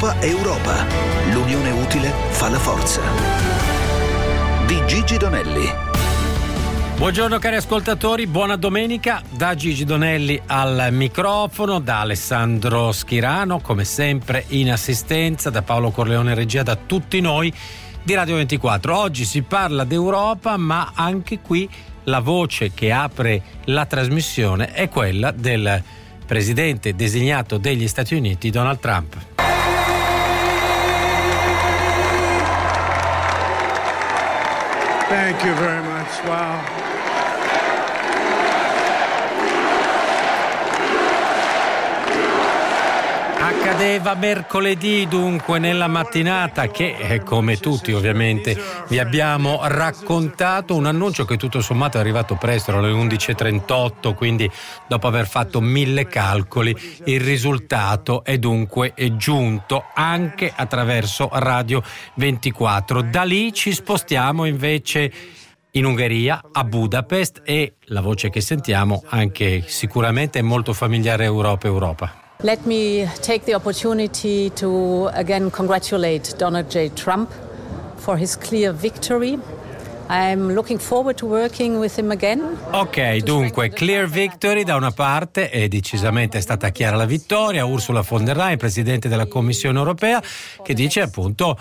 Europa è Europa. L'unione utile fa la forza. Di Gigi Donelli. Buongiorno cari ascoltatori, buona domenica. Da Gigi Donelli al microfono, da Alessandro Schirano, come sempre in assistenza, da Paolo Corleone regia, da tutti noi di Radio 24. Oggi si parla d'Europa, ma anche qui la voce che apre la trasmissione è quella del presidente designato degli Stati Uniti, Donald Trump. Thank you very much. Wow. Accadeva mercoledì, dunque, nella mattinata che, come tutti ovviamente vi abbiamo raccontato, un annuncio che tutto sommato è arrivato presto, alle 11.38, quindi dopo aver fatto 1000 calcoli il risultato è dunque giunto anche attraverso Radio 24. Da lì ci spostiamo invece in Ungheria, a Budapest, e la voce che sentiamo anche sicuramente è molto familiare a Europa. Let me take the opportunity to again congratulate Donald J. Trump for his clear victory. I'm looking forward to working with him again. Ok, dunque, clear victory da una parte, e decisamente è stata chiara la vittoria. Ursula von der Leyen, presidente della Commissione europea, che dice appunto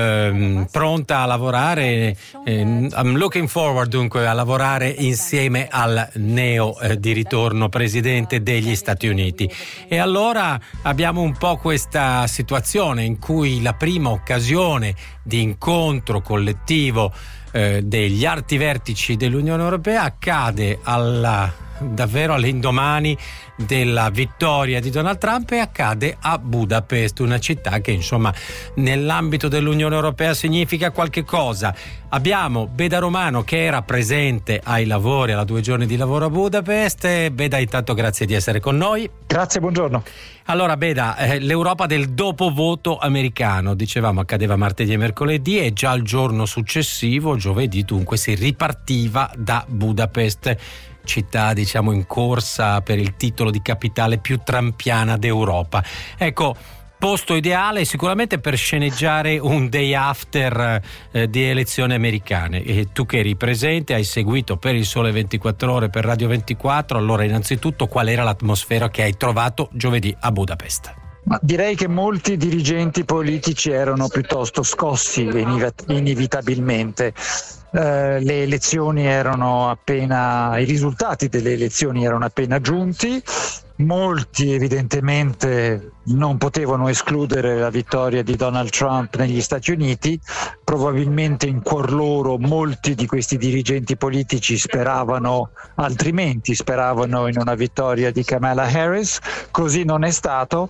pronta a lavorare, I'm looking forward dunque a lavorare insieme al neo di ritorno presidente degli Stati Uniti. E allora abbiamo un po' questa situazione in cui la prima occasione di incontro collettivo degli alti vertici dell'Unione Europea accade davvero all'indomani della vittoria di Donald Trump, e accade a Budapest, una città che insomma nell'ambito dell'Unione Europea significa qualche cosa. Abbiamo Beda Romano che era presente ai lavori, alla 2 giorni di lavoro a Budapest. Beda, intanto grazie di essere con noi. Grazie, buongiorno. Allora Beda, l'Europa del dopovoto americano, dicevamo, accadeva martedì e mercoledì, e già il giorno successivo, giovedì, dunque si ripartiva da Budapest, città diciamo in corsa per il titolo di capitale più trumpiana d'Europa. Ecco, posto ideale sicuramente per sceneggiare un day after di elezioni americane. E tu che eri presente, hai seguito per il Sole 24 Ore, per Radio 24, allora innanzitutto qual era l'atmosfera che hai trovato giovedì a Budapest? Ma direi che molti dirigenti politici erano piuttosto scossi inevitabilmente. Le elezioni erano appena, i risultati delle elezioni erano appena giunti. Molti evidentemente non potevano escludere la vittoria di Donald Trump negli Stati Uniti. Probabilmente in cuor loro molti di questi dirigenti politici speravano in una vittoria di Kamala Harris. Così non è stato,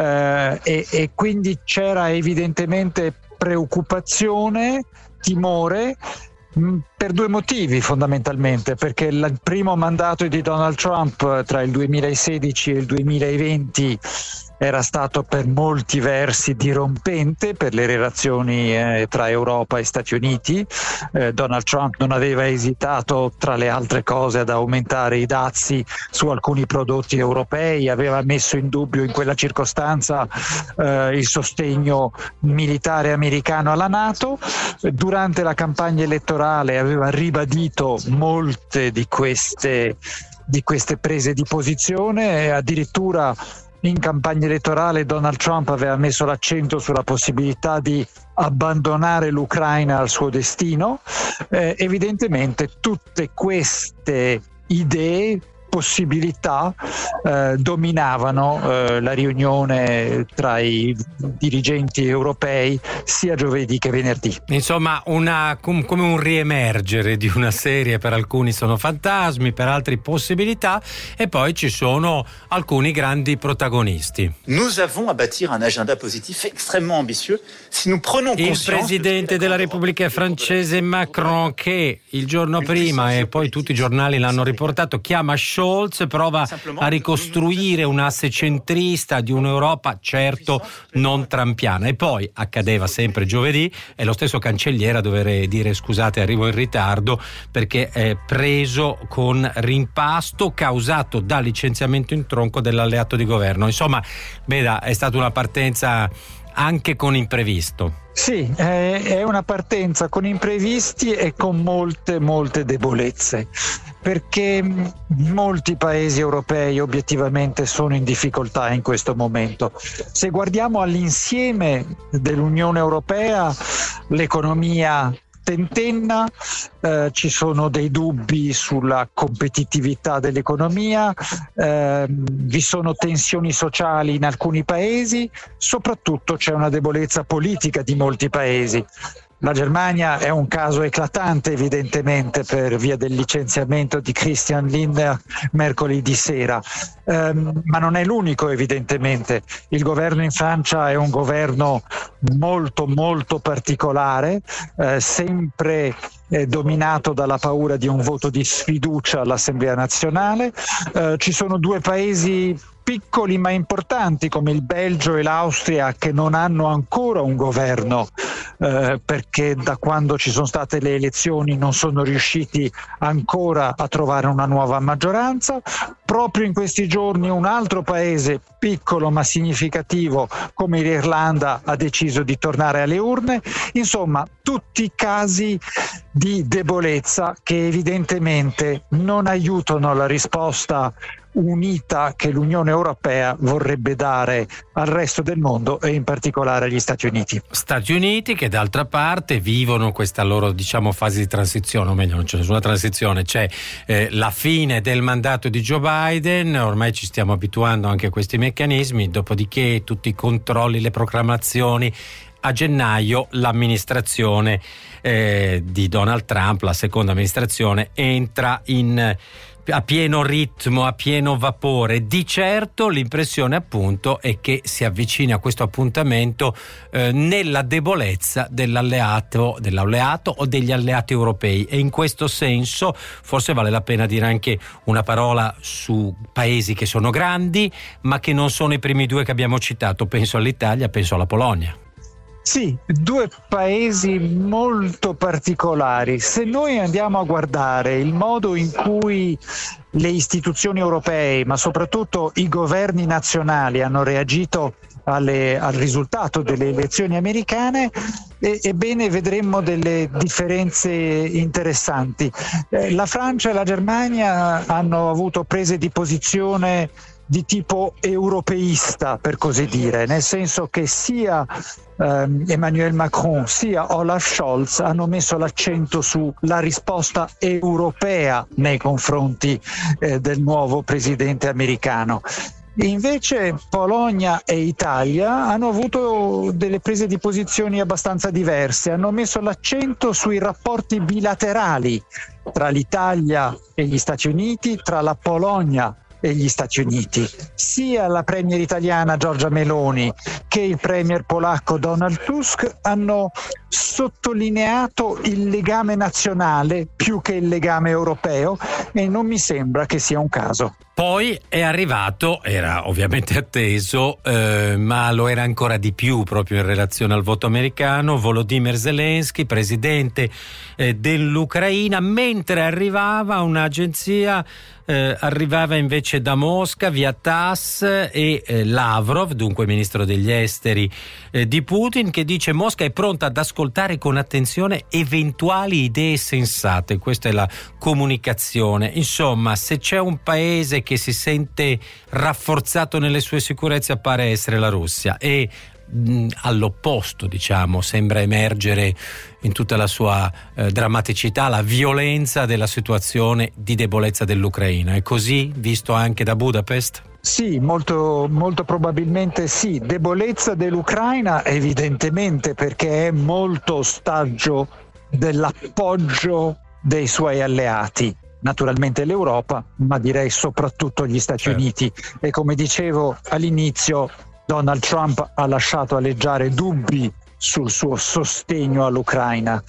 e quindi c'era evidentemente preoccupazione, timore, per 2 motivi fondamentalmente, perché il primo mandato di Donald Trump tra il 2016 e il 2020 era stato per molti versi dirompente per le relazioni tra Europa e Stati Uniti. Donald Trump non aveva esitato, tra le altre cose, ad aumentare i dazi su alcuni prodotti europei, aveva messo in dubbio in quella circostanza il sostegno militare americano alla NATO. Durante la campagna elettorale aveva ribadito molte di queste prese di posizione, e addirittura in campagna elettorale Donald Trump aveva messo l'accento sulla possibilità di abbandonare l'Ucraina al suo destino. Evidentemente tutte queste idee, possibilità dominavano la riunione tra i dirigenti europei sia giovedì che venerdì. Insomma, come un riemergere di una serie, per alcuni sono fantasmi, per altri possibilità, e poi ci sono alcuni grandi protagonisti. Nous avons à bâtir un agenda positif extrêmement ambitieux. Si nous prenons conscience, il presidente della Repubblica francese Macron, che il giorno prima, e poi tutti i giornali l'hanno riportato, chiama Scholz, prova a ricostruire un asse centrista di un'Europa certo non trumpiana. E poi accadeva sempre giovedì, è lo stesso cancelliere a dover dire scusate, arrivo in ritardo, perché è preso con rimpasto causato dal licenziamento in tronco dell'alleato di governo. Insomma, Beda, è stata una partenza anche con imprevisto. Sì, è una partenza con imprevisti e con molte debolezze, perché molti paesi europei obiettivamente sono in difficoltà in questo momento. Se guardiamo all'insieme dell'Unione Europea, l'economia tentenna, ci sono dei dubbi sulla competitività dell'economia, vi sono tensioni sociali in alcuni paesi, soprattutto c'è una debolezza politica di molti paesi. La Germania è un caso eclatante evidentemente per via del licenziamento di Christian Lindner mercoledì sera, ma non è l'unico evidentemente. Il governo in Francia è un governo molto particolare, sempre dominato dalla paura di un voto di sfiducia all'Assemblea nazionale. Ci sono due paesi piccoli ma importanti come il Belgio e l'Austria che non hanno ancora un governo, perché da quando ci sono state le elezioni non sono riusciti ancora a trovare una nuova maggioranza. Proprio in questi giorni un altro paese piccolo ma significativo come l'Irlanda ha deciso di tornare alle urne. Insomma, tutti casi di debolezza che evidentemente non aiutano la risposta unita che l'Unione Europea vorrebbe dare al resto del mondo e in particolare agli Stati Uniti. Stati Uniti che d'altra parte vivono questa loro fase di transizione, o meglio non c'è nessuna transizione, c'è la fine del mandato di Joe Biden, ormai ci stiamo abituando anche a questi meccanismi, dopodiché tutti i controlli, le proclamazioni. A gennaio l'amministrazione di Donald Trump, la seconda amministrazione, entra a pieno ritmo, a pieno vapore. Di certo l'impressione appunto è che si avvicini a questo appuntamento nella debolezza dell'alleato o degli alleati europei, e in questo senso forse vale la pena dire anche una parola su paesi che sono grandi ma che non sono i primi due che abbiamo citato. Penso all'Italia, penso alla Polonia. Sì, due paesi molto particolari. Se noi andiamo a guardare il modo in cui le istituzioni europee, ma soprattutto i governi nazionali hanno reagito al risultato delle elezioni americane, ebbene vedremmo delle differenze interessanti. La Francia e la Germania hanno avuto prese di posizione di tipo europeista, per così dire, nel senso che sia Emmanuel Macron sia Olaf Scholz hanno messo l'accento sulla risposta europea nei confronti del nuovo presidente americano. Invece Polonia e Italia hanno avuto delle prese di posizioni abbastanza diverse, hanno messo l'accento sui rapporti bilaterali tra l'Italia e gli Stati Uniti, tra la Polonia e gli Stati Uniti. Sia la premier italiana Giorgia Meloni che il premier polacco Donald Tusk hanno sottolineato il legame nazionale più che il legame europeo, e non mi sembra che sia un caso. Poi è arrivato, era ovviamente atteso, ma lo era ancora di più proprio in relazione al voto americano, Volodymyr Zelensky, presidente dell'Ucraina, mentre arrivava un'agenzia, arrivava invece da Mosca via TASS e Lavrov, dunque ministro degli esteri di Putin, che dice: Mosca è pronta ad ascoltare con attenzione eventuali idee sensate. Questa è la comunicazione. Insomma, se c'è un paese che si sente rafforzato nelle sue sicurezze appare essere la Russia, e all'opposto, sembra emergere in tutta la sua drammaticità la violenza della situazione di debolezza dell'Ucraina. È così visto anche da Budapest? Sì, molto probabilmente sì. Debolezza dell'Ucraina evidentemente, perché è molto ostaggio dell'appoggio dei suoi alleati. Naturalmente l'Europa, ma direi soprattutto gli Stati Uniti. E come dicevo all'inizio, Donald Trump ha lasciato aleggiare dubbi sul suo sostegno all'Ucraina.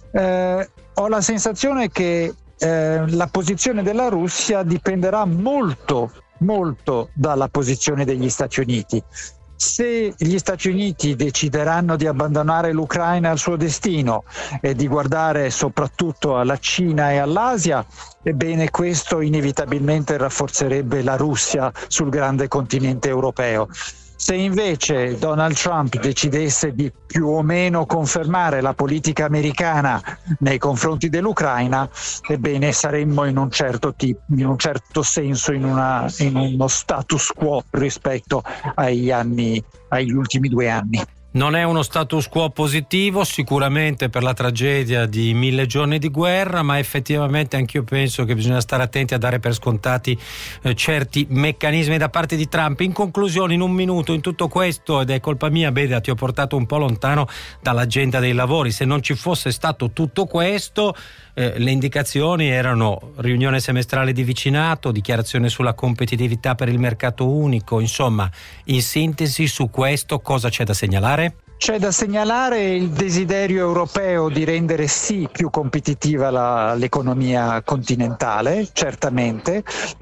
Ho la sensazione che la posizione della Russia dipenderà molto dalla posizione degli Stati Uniti. Se gli Stati Uniti decideranno di abbandonare l'Ucraina al suo destino e di guardare soprattutto alla Cina e all'Asia, ebbene questo inevitabilmente rafforzerebbe la Russia sul grande continente europeo. Se invece Donald Trump decidesse di più o meno confermare la politica americana nei confronti dell'Ucraina, ebbene saremmo in un certo senso in uno status quo rispetto agli ultimi 2 anni. Non è uno status quo positivo sicuramente per la tragedia di 1000 giorni di guerra, ma effettivamente anch'io penso che bisogna stare attenti a dare per scontati certi meccanismi da parte di Trump. In conclusione, in un minuto, in tutto questo, ed è colpa mia, Beda, ti ho portato un po' lontano dall'agenda dei lavori. Se non ci fosse stato tutto questo, le indicazioni erano riunione semestrale di vicinato, dichiarazione sulla competitività per il mercato unico, insomma, in sintesi su questo cosa c'è da segnalare? C'è da segnalare il desiderio europeo di rendere sì più competitiva l'economia continentale, certamente.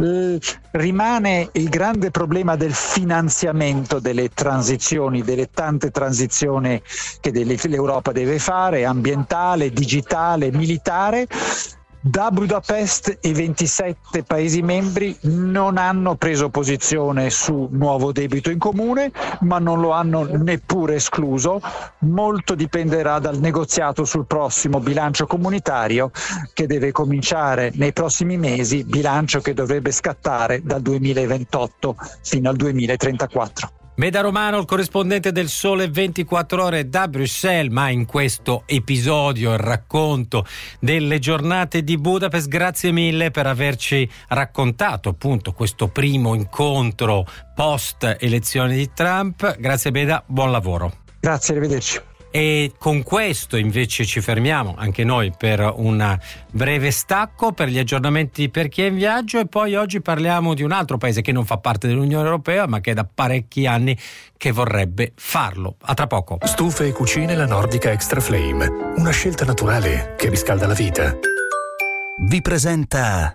Rimane il grande problema del finanziamento delle transizioni, delle tante transizioni che l'Europa deve fare, ambientale, digitale, militare. Da Budapest i 27 Paesi membri non hanno preso posizione su nuovo debito in comune, ma non lo hanno neppure escluso. Molto dipenderà dal negoziato sul prossimo bilancio comunitario che deve cominciare nei prossimi mesi, bilancio che dovrebbe scattare dal 2028 fino al 2034. Beda Romano, il corrispondente del Sole 24 Ore da Bruxelles, ma in questo episodio il racconto delle giornate di Budapest. Grazie mille per averci raccontato appunto questo primo incontro post elezione di Trump. Grazie Beda, buon lavoro. Grazie, arrivederci. E con questo invece ci fermiamo anche noi per un breve stacco per gli aggiornamenti per chi è in viaggio, e poi oggi parliamo di un altro paese che non fa parte dell'Unione Europea ma che è da parecchi anni che vorrebbe farlo. A tra poco. Stufe e cucine La Nordica Extra Flame, una scelta naturale che riscalda la vita. Vi presenta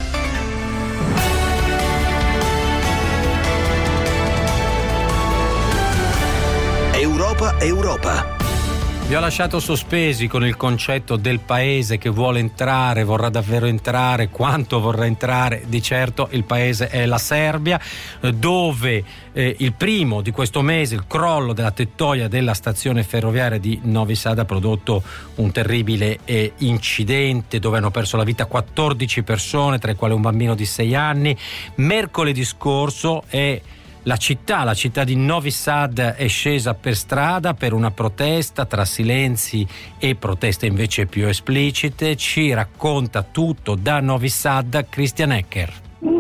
Europa. Vi ho lasciato sospesi con il concetto del paese che vuole entrare, vorrà davvero entrare, quanto vorrà entrare. Di certo il paese è la Serbia, dove il primo di questo mese il crollo della tettoia della stazione ferroviaria di Novi Sad ha prodotto un terribile incidente dove hanno perso la vita 14 persone, tra i quali un bambino di 6 anni. Mercoledì scorso la città di Novi Sad è scesa per strada per una protesta tra silenzi e proteste invece più esplicite. Ci racconta tutto da Novi Sad Christian Ecker.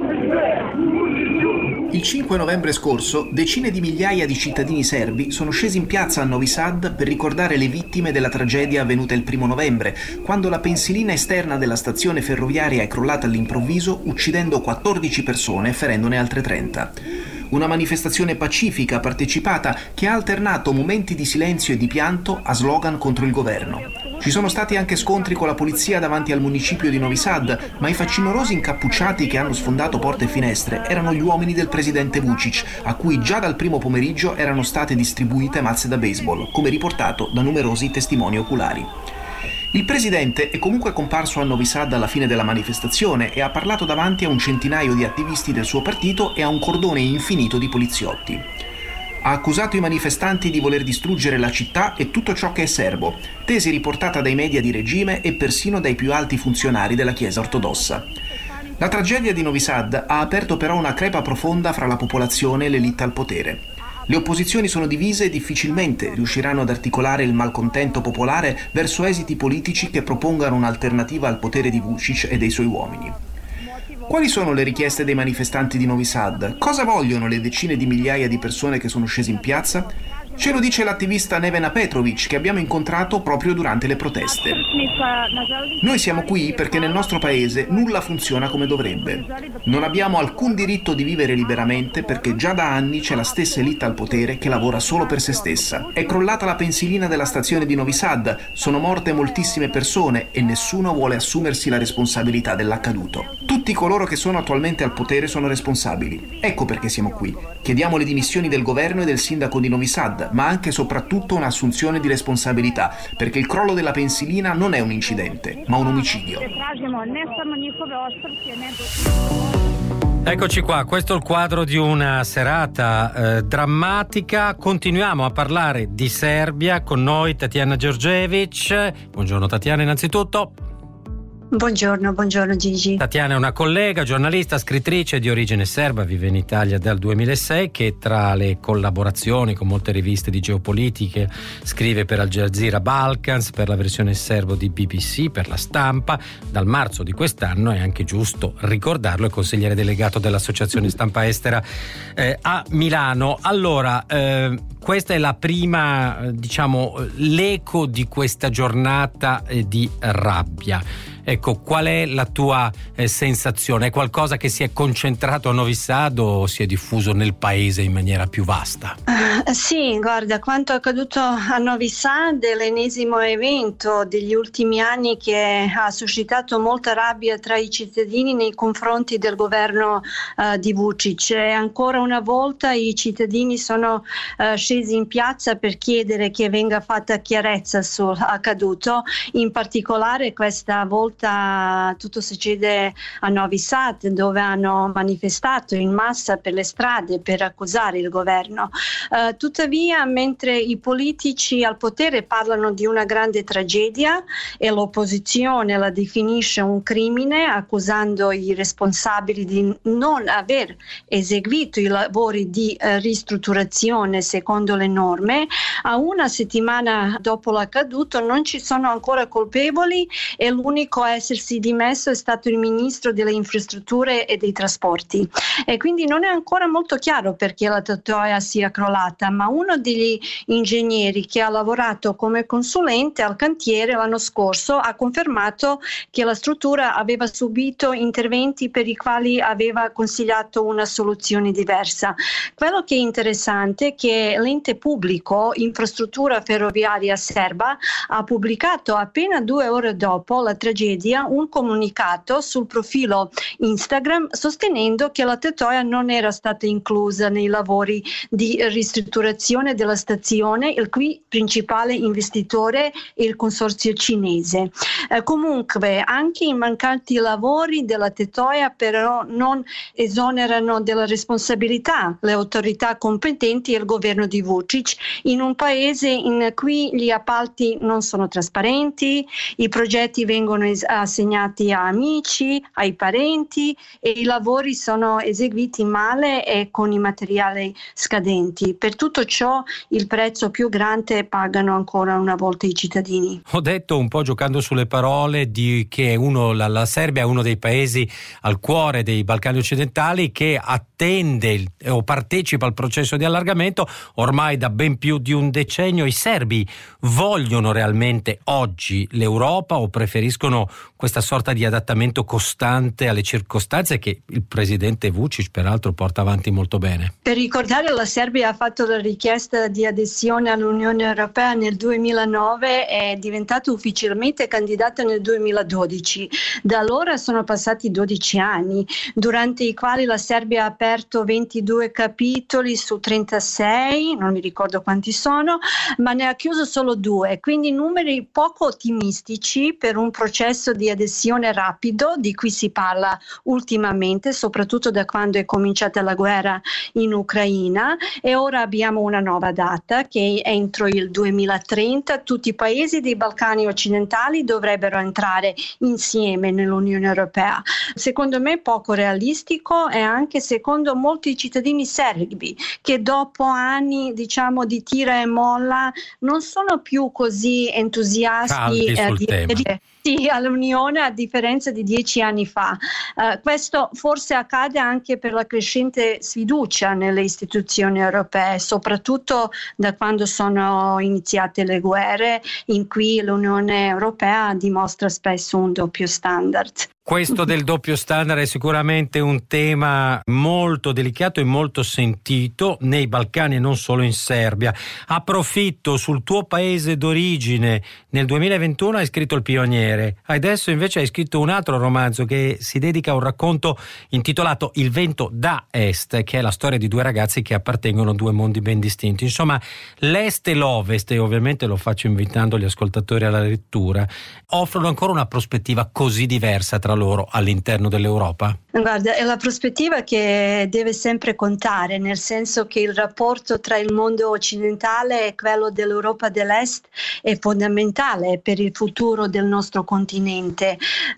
Il 5 novembre scorso decine di migliaia di cittadini serbi sono scesi in piazza a Novi Sad per ricordare le vittime della tragedia avvenuta il 1 novembre, quando la pensilina esterna della stazione ferroviaria è crollata all'improvviso, uccidendo 14 persone e ferendone altre 30. Una manifestazione pacifica partecipata che ha alternato momenti di silenzio e di pianto a slogan contro il governo. Ci sono stati anche scontri con la polizia davanti al municipio di Novi Sad, ma i facinorosi incappucciati che hanno sfondato porte e finestre erano gli uomini del presidente Vučić, a cui già dal primo pomeriggio erano state distribuite mazze da baseball, come riportato da numerosi testimoni oculari. Il presidente è comunque comparso a Novi Sad alla fine della manifestazione e ha parlato davanti a un centinaio di attivisti del suo partito e a un cordone infinito di poliziotti. Ha accusato i manifestanti di voler distruggere la città e tutto ciò che è serbo, tesi riportata dai media di regime e persino dai più alti funzionari della Chiesa ortodossa. La tragedia di Novi Sad ha aperto però una crepa profonda fra la popolazione e l'elite al potere. Le opposizioni sono divise e difficilmente riusciranno ad articolare il malcontento popolare verso esiti politici che propongano un'alternativa al potere di Vučić e dei suoi uomini. Quali sono le richieste dei manifestanti di Novi Sad? Cosa vogliono le decine di migliaia di persone che sono scese in piazza? Ce lo dice l'attivista Nevena Petrović, che abbiamo incontrato proprio durante le proteste. Noi siamo qui perché nel nostro paese nulla funziona come dovrebbe. Non abbiamo alcun diritto di vivere liberamente perché già da anni c'è la stessa elite al potere che lavora solo per se stessa. È crollata la pensilina della stazione di Novi Sad, sono morte moltissime persone e nessuno vuole assumersi la responsabilità dell'accaduto. Tutti coloro che sono attualmente al potere sono responsabili. Ecco perché siamo qui. Chiediamo le dimissioni del governo e del sindaco di Novi Sad, ma anche e soprattutto un'assunzione di responsabilità, perché il crollo della pensilina non è un incidente, ma un omicidio. Eccoci qua, questo è il quadro di una serata drammatica. Continuiamo a parlare di Serbia, con noi Tatiana Đorđević. Buongiorno Tatiana innanzitutto. Buongiorno Gigi. Tatiana è una collega, giornalista, scrittrice di origine serba, vive in Italia dal 2006, che tra le collaborazioni con molte riviste di geopolitiche scrive per Al Jazeera Balkans, per la versione serbo di BBC, per La Stampa. Dal marzo di quest'anno, è anche giusto ricordarlo, è consigliere delegato dell'Associazione Stampa Estera a Milano. Allora, questa è la prima, l'eco di questa giornata di rabbia. Ecco, qual è la tua sensazione? È qualcosa che si è concentrato a Novi Sad o si è diffuso nel paese in maniera più vasta? Sì, guarda, quanto è accaduto a Novi Sad è l'ennesimo evento degli ultimi anni che ha suscitato molta rabbia tra i cittadini nei confronti del governo di Vučić. E ancora una volta i cittadini sono scesi in piazza per chiedere che venga fatta chiarezza sull'accaduto. In particolare questa volta tutto succede a Novi Sad, dove hanno manifestato in massa per le strade per accusare il governo. Tuttavia, mentre i politici al potere parlano di una grande tragedia e l'opposizione la definisce un crimine, accusando i responsabili di non aver eseguito i lavori di ristrutturazione secondo le norme, a una settimana dopo l'accaduto non ci sono ancora colpevoli e l'unico a essersi dimesso è stato il ministro delle infrastrutture e dei trasporti. E quindi non è ancora molto chiaro perché la Tetoja sia crollata, ma uno degli ingegneri che ha lavorato come consulente al cantiere l'anno scorso ha confermato che la struttura aveva subito interventi per i quali aveva consigliato una soluzione diversa. Quello che è interessante è che l'ente pubblico Infrastruttura Ferroviaria Serba ha pubblicato appena 2 ore dopo la tragedia un comunicato sul profilo Instagram sostenendo che la Tetoja non era stata inclusa nei lavori di ristrutturazione della stazione, il cui principale investitore è il consorzio cinese. Comunque anche i mancanti lavori della Tetoja però non esonerano della responsabilità le autorità competenti e il governo di Vučić in un paese in cui gli appalti non sono trasparenti, i progetti vengono assegnati a amici, ai parenti e i lavori sono eseguiti male e con i materiali scadenti. Per tutto ciò il prezzo più grande pagano ancora una volta i cittadini. Ho detto un po' giocando sulle parole che la Serbia è uno dei paesi al cuore dei Balcani occidentali che attende o partecipa al processo di allargamento ormai da ben più di un decennio. I serbi vogliono realmente oggi l'Europa o preferiscono questa sorta di adattamento costante alle circostanze che il presidente Vučić peraltro porta avanti molto bene? Per ricordare, la Serbia ha fatto la richiesta di adesione all'Unione Europea nel 2009 e è diventata ufficialmente candidata nel 2012. Da allora sono passati 12 anni, durante i quali la Serbia ha aperto 22 capitoli su 36, non mi ricordo quanti sono, ma ne ha chiuso solo 2, quindi numeri poco ottimistici per un processo di adesione rapido di cui si parla ultimamente, soprattutto da quando è cominciata la guerra in Ucraina, e ora abbiamo una nuova data che entro il 2030 tutti i paesi dei Balcani occidentali dovrebbero entrare insieme nell'Unione Europea. Secondo me poco realistico e anche secondo molti cittadini serbi che dopo anni di tira e molla non sono più così entusiasti sì, all'Unione a differenza di 10 anni fa. Questo forse accade anche per la crescente sfiducia nelle istituzioni europee, soprattutto da quando sono iniziate le guerre in cui l'Unione Europea dimostra spesso un doppio standard. Questo del doppio standard è sicuramente un tema molto delicato e molto sentito nei Balcani e non solo in Serbia. Approfitto, sul tuo paese d'origine nel 2021 hai scritto Il Pioniere, adesso invece hai scritto un altro romanzo che si dedica a un racconto intitolato Il vento da est, che è la storia di 2 ragazzi che appartengono a 2 mondi ben distinti. Insomma, l'est e l'ovest, e ovviamente lo faccio invitando gli ascoltatori alla lettura, offrono ancora una prospettiva così diversa tra tra loro all'interno dell'Europa? Guarda, è la prospettiva che deve sempre contare, nel senso che il rapporto tra il mondo occidentale e quello dell'Europa dell'Est è fondamentale per il futuro del nostro continente.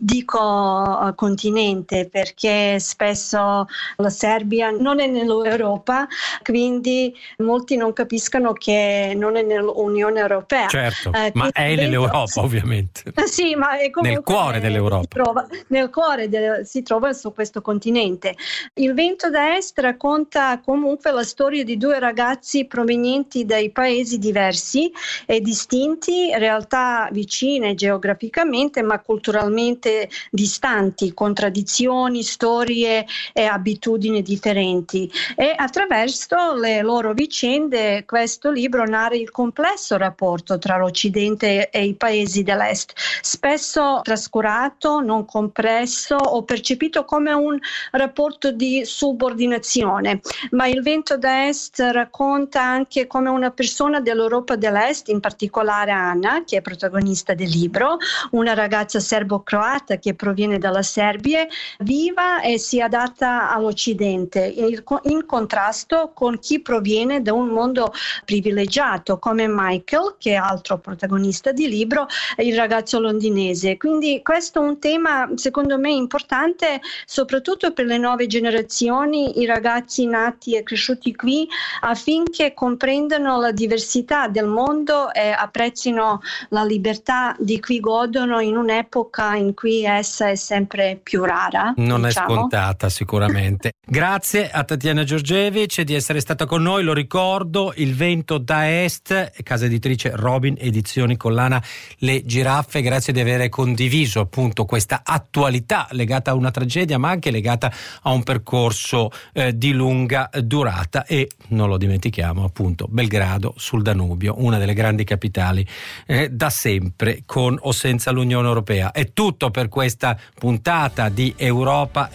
Dico continente perché spesso la Serbia non è nell'Europa, quindi molti non capiscono che non è nell'Unione Europea. Certo, ma è nell'Europa ovviamente. Sì, ma è come nel cuore dell'Europa. Nel cuore si trova su questo continente. Il vento da est racconta comunque la storia di due ragazzi provenienti dai paesi diversi e distinti, realtà vicine geograficamente ma culturalmente distanti, con tradizioni, storie e abitudini differenti, e attraverso le loro vicende questo libro narra il complesso rapporto tra l'Occidente e i paesi dell'Est, spesso trascurato, non compresso o percepito come un rapporto di subordinazione. Ma il vento da est racconta anche come una persona dell'Europa dell'Est, in particolare Anna, che è protagonista del libro, una ragazza serbo-croata che proviene dalla Serbia, viva e si adatta all'Occidente, in contrasto con chi proviene da un mondo privilegiato come Michael, che è altro protagonista di libro, il ragazzo londinese. Quindi questo è un tema secondo me importante soprattutto per le nuove generazioni, i ragazzi nati e cresciuti qui, affinché comprendano la diversità del mondo e apprezzino la libertà di cui godono in un'epoca in cui essa è sempre più rara. Non è scontata sicuramente. Grazie a Tatiana Georgievich di essere stata con noi. Lo ricordo, Il vento da est, casa editrice Robin Edizioni, collana Le Giraffe. Grazie di aver condiviso appunto questa attualità legata a una tragedia ma anche legata a un percorso di lunga durata, e non lo dimentichiamo appunto Belgrado sul Danubio, una delle grandi capitali da sempre, con o senza l'Unione Europea. È tutto per questa puntata di Europa.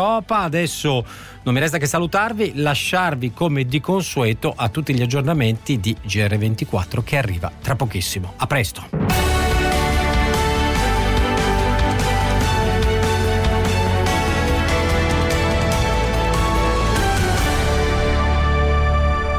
Adesso non mi resta che salutarvi, lasciarvi come di consueto a tutti gli aggiornamenti di GR24 che arriva tra pochissimo. A presto.